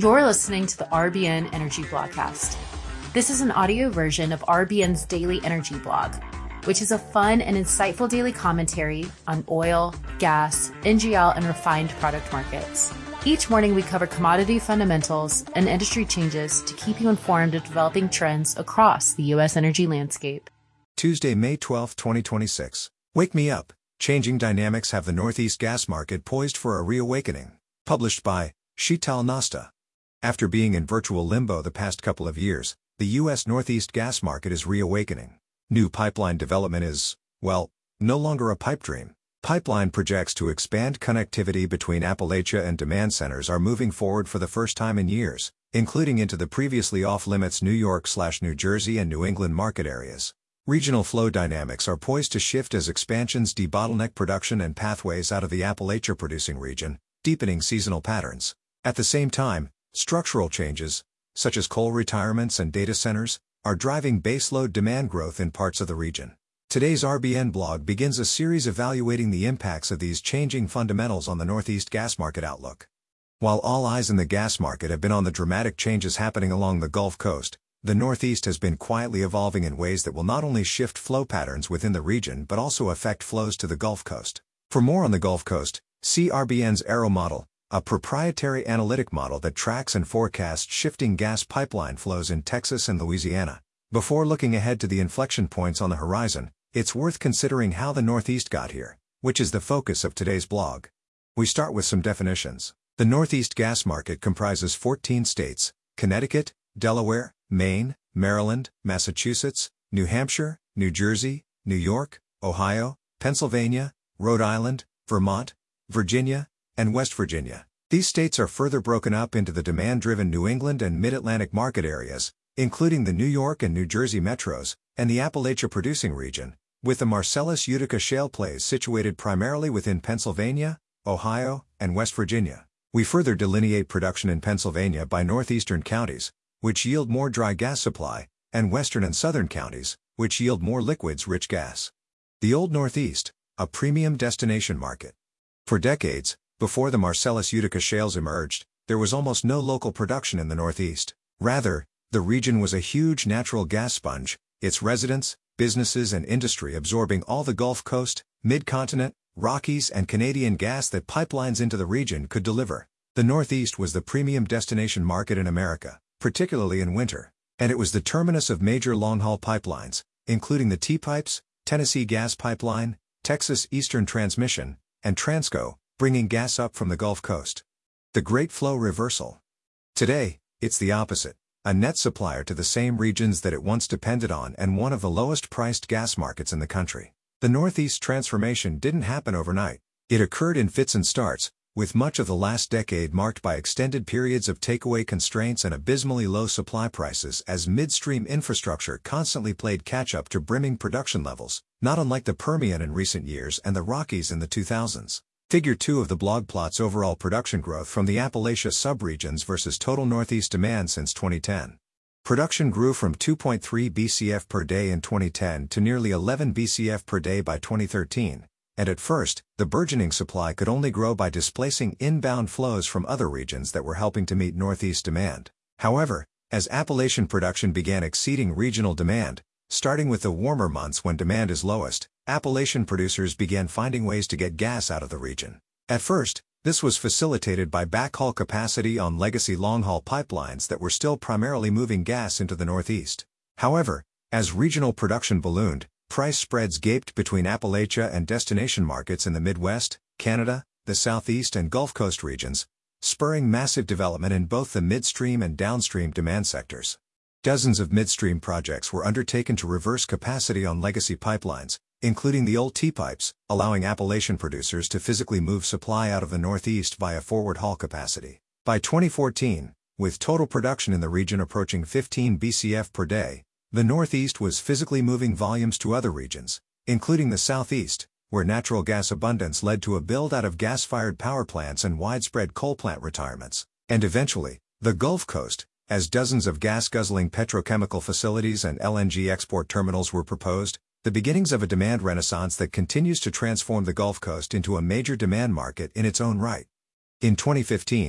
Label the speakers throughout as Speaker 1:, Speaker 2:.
Speaker 1: You're listening to the RBN Energy Blogcast. This is an audio version of RBN's daily energy blog, which is a fun and insightful daily commentary on oil, gas, NGL, and refined product markets. Each morning, we cover commodity fundamentals and industry changes to keep you informed of developing trends across the U.S. energy landscape.
Speaker 2: Tuesday, May 12, 2026. Wake me up. Changing dynamics have the Northeast gas market poised for a reawakening. Published by Sheetal Nasta. After being in virtual limbo the past couple of years, the U.S. Northeast gas market is reawakening. New pipeline development is, well, no longer a pipe dream. Pipeline projects to expand connectivity between Appalachia and demand centers are moving forward for the first time in years, including into the previously off-limits New York/New Jersey and New England market areas. Regional flow dynamics are poised to shift as expansions debottleneck production and pathways out of the Appalachia producing region, deepening seasonal patterns. At the same time, structural changes, such as coal retirements and data centers, are driving baseload demand growth in parts of the region. Today's RBN blog begins a series evaluating the impacts of these changing fundamentals on the Northeast gas market outlook. While all eyes in the gas market have been on the dramatic changes happening along the Gulf Coast, the Northeast has been quietly evolving in ways that will not only shift flow patterns within the region but also affect flows to the Gulf Coast. For more on the Gulf Coast, see RBN's Arrow model, a proprietary analytic model that tracks and forecasts shifting gas pipeline flows in Texas and Louisiana. Before looking ahead to the inflection points on the horizon, it's worth considering how the Northeast got here, which is the focus of today's blog. We start with some definitions. The Northeast gas market comprises 14 states: Connecticut, Delaware, Maine, Maryland, Massachusetts, New Hampshire, New Jersey, New York, Ohio, Pennsylvania, Rhode Island, Vermont, Virginia, and West Virginia. These states are further broken up into the demand-driven New England and Mid-Atlantic market areas, including the New York and New Jersey metros, and the Appalachia producing region, with the Marcellus-Utica shale plays situated primarily within Pennsylvania, Ohio, and West Virginia. We further delineate production in Pennsylvania by northeastern counties, which yield more dry gas supply, and western and southern counties, which yield more liquids-rich gas. The Old Northeast, a premium destination market. For decades, before the Marcellus-Utica shales emerged, there was almost no local production in the Northeast. Rather, the region was a huge natural gas sponge, its residents, businesses and industry absorbing all the Gulf Coast, Mid-Continent, Rockies and Canadian gas that pipelines into the region could deliver. The Northeast was the premium destination market in America, particularly in winter, and it was the terminus of major long-haul pipelines, including the T-Pipes, Tennessee Gas Pipeline, Texas Eastern Transmission, and Transco, bringing gas up from the Gulf Coast. The Great Flow Reversal. Today, it's the opposite, a net supplier to the same regions that it once depended on and one of the lowest-priced gas markets in the country. The Northeast transformation didn't happen overnight. It occurred in fits and starts, with much of the last decade marked by extended periods of takeaway constraints and abysmally low supply prices as midstream infrastructure constantly played catch-up to brimming production levels, not unlike the Permian in recent years and the Rockies in the 2000s. Figure 2 of the blog plots overall production growth from the Appalachia subregions versus total Northeast demand since 2010. Production grew from 2.3 BCF per day in 2010 to nearly 11 BCF per day by 2013, and at first, the burgeoning supply could only grow by displacing inbound flows from other regions that were helping to meet Northeast demand. However, as Appalachian production began exceeding regional demand, starting with the warmer months when demand is lowest, Appalachian producers began finding ways to get gas out of the region. At first, this was facilitated by backhaul capacity on legacy long-haul pipelines that were still primarily moving gas into the Northeast. However, as regional production ballooned, price spreads gaped between Appalachia and destination markets in the Midwest, Canada, the Southeast and Gulf Coast regions, spurring massive development in both the midstream and downstream demand sectors. Dozens of midstream projects were undertaken to reverse capacity on legacy pipelines, including the old T-Pipes, allowing Appalachian producers to physically move supply out of the Northeast via forward haul capacity. By 2014, with total production in the region approaching 15 BCF per day, the Northeast was physically moving volumes to other regions, including the Southeast, where natural gas abundance led to a build-out of gas-fired power plants and widespread coal plant retirements, and eventually, the Gulf Coast, as dozens of gas-guzzling petrochemical facilities and LNG export terminals were proposed, the beginnings of a demand renaissance that continues to transform the Gulf Coast into a major demand market in its own right. In 2015,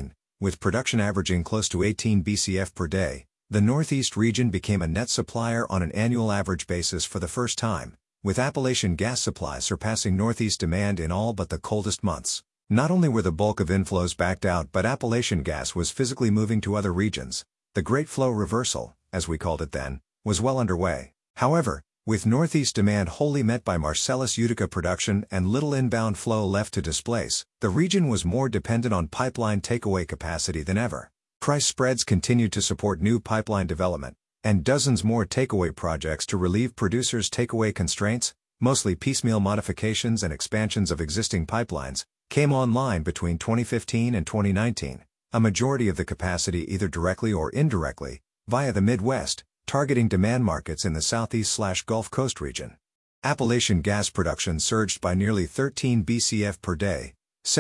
Speaker 2: with production averaging close to 18 BCF per day, the Northeast region became a net supplier on an annual average basis for the first time, with Appalachian gas supply surpassing Northeast demand in all but the coldest months. Not only were the bulk of inflows backed out, but Appalachian gas was physically moving to other regions. The Great Flow Reversal, as we called it then, was well underway. However, with Northeast demand wholly met by Marcellus Utica production and little inbound flow left to displace, the region was more dependent on pipeline takeaway capacity than ever. Price spreads continued to support new pipeline development, and dozens more takeaway projects to relieve producers' takeaway constraints, mostly piecemeal modifications and expansions of existing pipelines, came online between 2015 and 2019, a majority of the capacity either directly or indirectly, via the Midwest, targeting demand markets in the Southeast/Gulf Coast region. Appalachian gas production surged by nearly 13 BCF per day,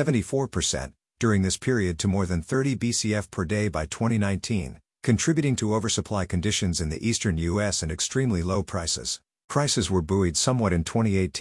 Speaker 2: 74%, during this period to more than 30 BCF per day by 2019, contributing to oversupply conditions in the eastern U.S. and extremely low prices. Prices were buoyed somewhat in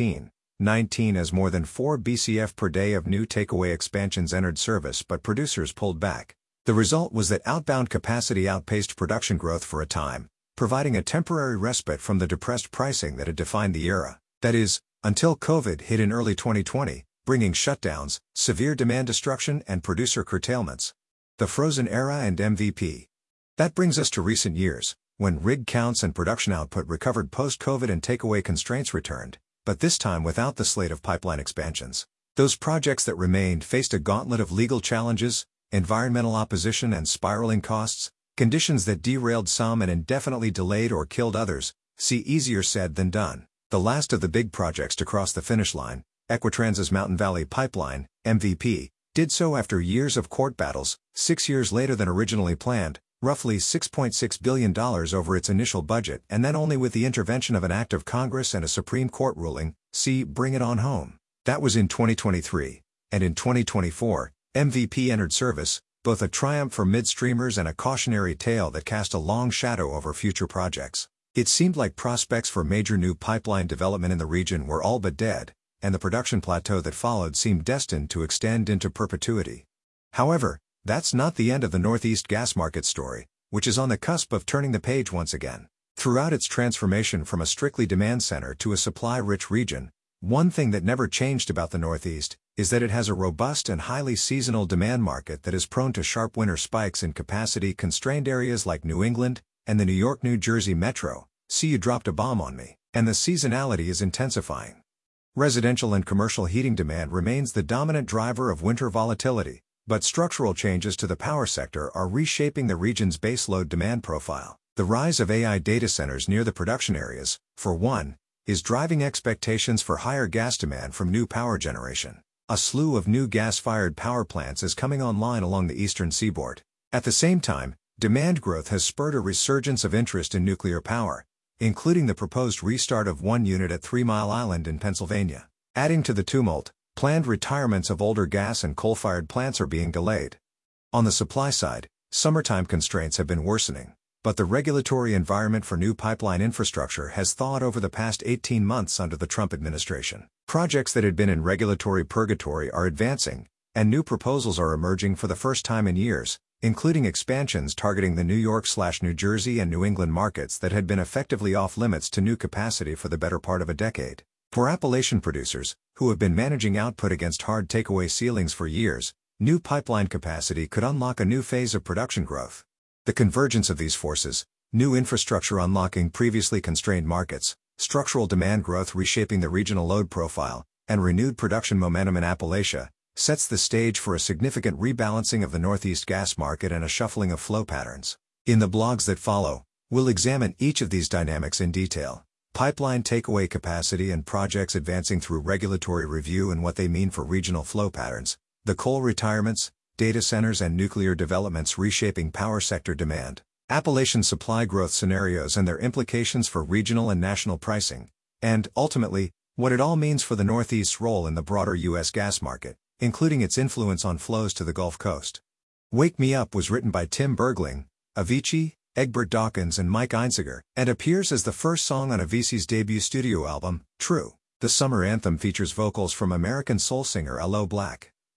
Speaker 2: 2018-19 as more than 4 BCF per day of new takeaway expansions entered service, but producers pulled back. The result was that outbound capacity outpaced production growth for a time, providing a temporary respite from the depressed pricing that had defined the era. That is, until COVID hit in early 2020, bringing shutdowns, severe demand destruction, and producer curtailments. The frozen era and MVP. That brings us to recent years, when rig counts and production output recovered post-COVID and takeaway constraints returned, but this time without the slate of pipeline expansions. Those projects that remained faced a gauntlet of legal challenges, environmental opposition, and spiraling costs, conditions that derailed some and indefinitely delayed or killed others. See easier said than done. The last of the big projects to cross the finish line, Equitrans's Mountain Valley Pipeline, MVP, did so after years of court battles, 6 years later than originally planned, roughly $6.6 billion over its initial budget, and then only with the intervention of an act of Congress and a Supreme Court ruling. See Bring It On Home. That was in 2023. And in 2024, MVP entered service, both a triumph for midstreamers and a cautionary tale that cast a long shadow over future projects. It seemed like prospects for major new pipeline development in the region were all but dead, and the production plateau that followed seemed destined to extend into perpetuity. However, that's not the end of the Northeast gas market story, which is on the cusp of turning the page once again. Throughout its transformation from a strictly demand center to a supply-rich region, one thing that never changed about the Northeast is that it has a robust and highly seasonal demand market that is prone to sharp winter spikes in capacity-constrained areas like New England and the New York-New Jersey metro. See, you dropped a bomb on me. And the seasonality is intensifying. Residential and commercial heating demand remains the dominant driver of winter volatility, but structural changes to the power sector are reshaping the region's baseload demand profile. The rise of AI data centers near the production areas, for one, is driving expectations for higher gas demand from new power generation. A slew of new gas-fired power plants is coming online along the eastern seaboard. At the same time, demand growth has spurred a resurgence of interest in nuclear power, including the proposed restart of one unit at 3 Mile Island in Pennsylvania. Adding to the tumult, planned retirements of older gas and coal-fired plants are being delayed. On the supply side, summertime constraints have been worsening, but the regulatory environment for new pipeline infrastructure has thawed over the past 18 months under the Trump administration. Projects that had been in regulatory purgatory are advancing, and new proposals are emerging for the first time in years, including expansions targeting the New York/New Jersey and New England markets that had been effectively off-limits to new capacity for the better part of a decade. For Appalachian producers, who have been managing output against hard takeaway ceilings for years, new pipeline capacity could unlock a new phase of production growth. The convergence of these forces, new infrastructure unlocking previously constrained markets, structural demand growth reshaping the regional load profile, and renewed production momentum in Appalachia, sets the stage for a significant rebalancing of the Northeast gas market and a shuffling of flow patterns. In the blogs that follow, we'll examine each of these dynamics in detail: pipeline takeaway capacity and projects advancing through regulatory review and what they mean for regional flow patterns, the coal retirements, data centers and nuclear developments reshaping power sector demand, Appalachian supply growth scenarios and their implications for regional and national pricing, and, ultimately, what it all means for the Northeast's role in the broader U.S. gas market, including its influence on flows to the Gulf Coast. Wake Me Up was written by Tim Bergling, Avicii, Egbert Dawkins and Mike Einziger, and appears as the first song on Avicii's debut studio album, True. The summer anthem features vocals from American soul singer Aloe Blacc.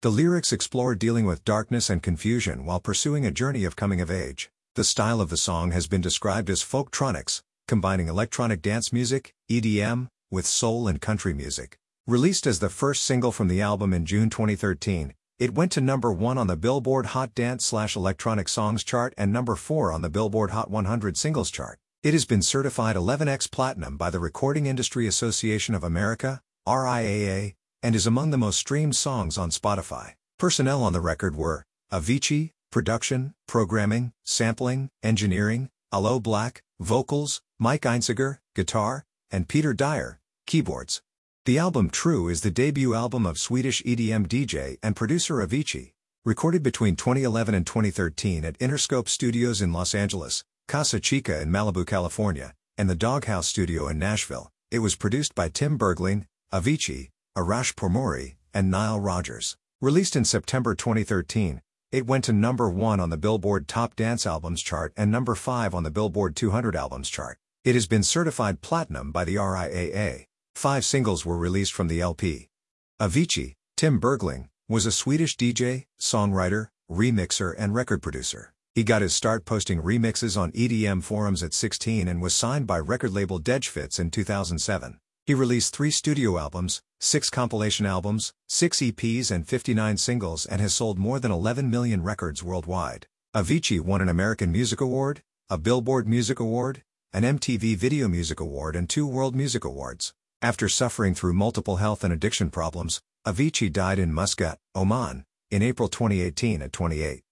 Speaker 2: The lyrics explore dealing with darkness and confusion while pursuing a journey of coming of age. The style of the song has been described as folktronics, combining electronic dance music, EDM, with soul and country music. Released as the first single from the album in June 2013, it went to number 1 on the Billboard Hot Dance/Electronic Songs chart and number 4 on the Billboard Hot 100 Singles chart. It has been certified 11x Platinum by the Recording Industry Association of America, RIAA, and is among the most streamed songs on Spotify. Personnel on the record were Avicii, production, programming, sampling, engineering, Aloe Black, vocals, Mike Einziger, guitar, and Peter Dyer, keyboards. The album True is the debut album of Swedish EDM DJ and producer Avicii. Recorded between 2011 and 2013 at Interscope Studios in Los Angeles, Casa Chica in Malibu, California, and the Doghouse Studio in Nashville, it was produced by Tim Bergling, Avicii, Arash Pourmori, and Nile Rodgers. Released in September 2013, it went to number 1 on the Billboard Top Dance Albums chart and number 5 on the Billboard 200 Albums chart. It has been certified platinum by the RIAA. 5 singles were released from the LP. Avicii, Tim Bergling, was a Swedish DJ, songwriter, remixer and record producer. He got his start posting remixes on EDM forums at 16 and was signed by record label Dejfits in 2007. He released 3 studio albums, 6 compilation albums, 6 EPs and 59 singles and has sold more than 11 million records worldwide. Avicii won an American Music Award, a Billboard Music Award, an MTV Video Music Award and 2 World Music Awards. After suffering through multiple health and addiction problems, Avicii died in Muscat, Oman, in April 2018 at 28.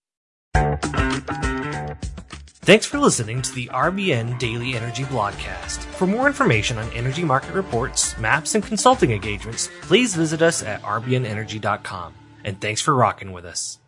Speaker 3: Thanks for listening to the RBN Daily Energy Blogcast. For more information on energy market reports, maps, and consulting engagements, please visit us at rbnenergy.com. And thanks for rocking with us.